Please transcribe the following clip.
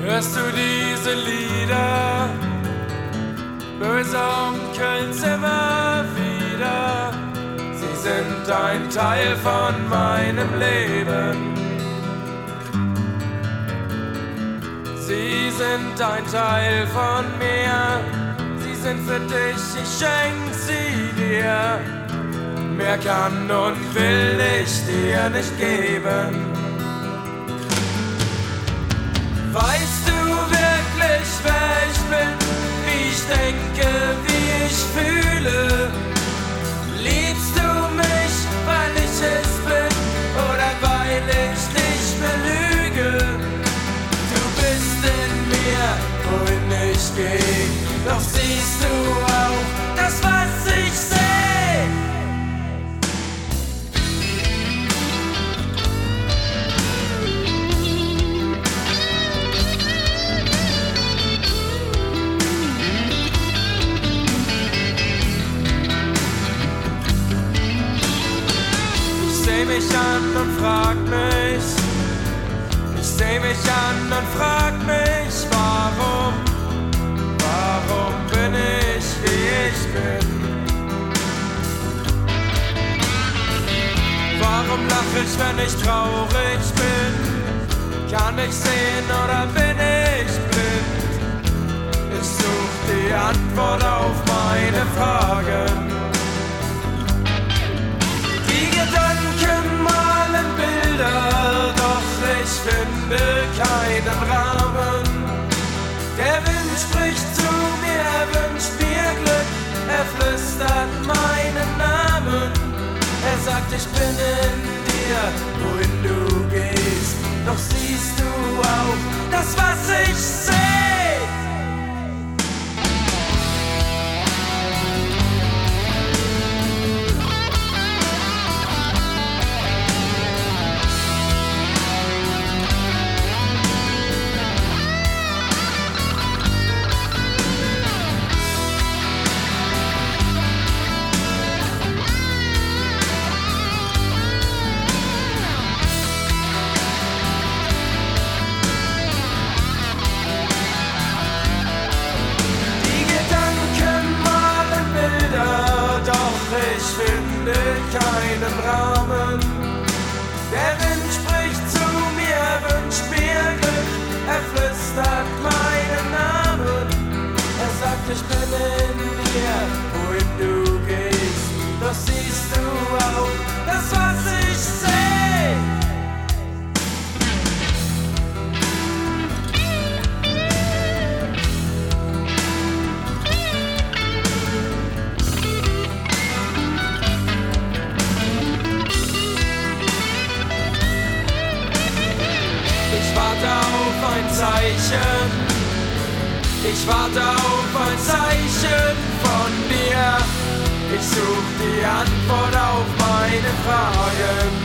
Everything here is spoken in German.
Hörst du diese Lieder? Böse Onkels immer wieder. Sie sind ein Teil von meinem Leben. Sie sind ein Teil von mir. Sie sind für dich, ich schenk sie dir. Mehr kann und will ich dir nicht geben. Weißt du wirklich, wer ich bin, wie ich denke, wie ich fühle? Liebst du mich, weil ich es bin oder weil ich dich belüge? Du bist in mir, wohin ich geh, doch siehst du auch das, was ich seh. Ich seh mich an und frag mich, ich seh mich an und frag mich, warum bin ich, wie ich bin? Warum lach ich, wenn ich traurig bin? Kann ich sehen oder bin ich blind? Ich such die Antwort auf meine Fragen. Gedanken malen Bilder, doch ich finde keinen Rahmen. Der Wind spricht zu mir, er wünscht mir Glück, er flüstert meinen Namen. Er sagt, ich bin in dir, wohin du gehst, doch siehst du auch das, was ich seh. Ich finde keinen Rahmen. Der Wind spricht zu mir, wünscht mir Glück, er flüstert meinen Namen. Er sagt, ich bin in dir, wohin du gehst, doch siehst du auch das, was ich seh. Ich warte auf ein Zeichen von dir. Ich such die Antwort auf meine Fragen.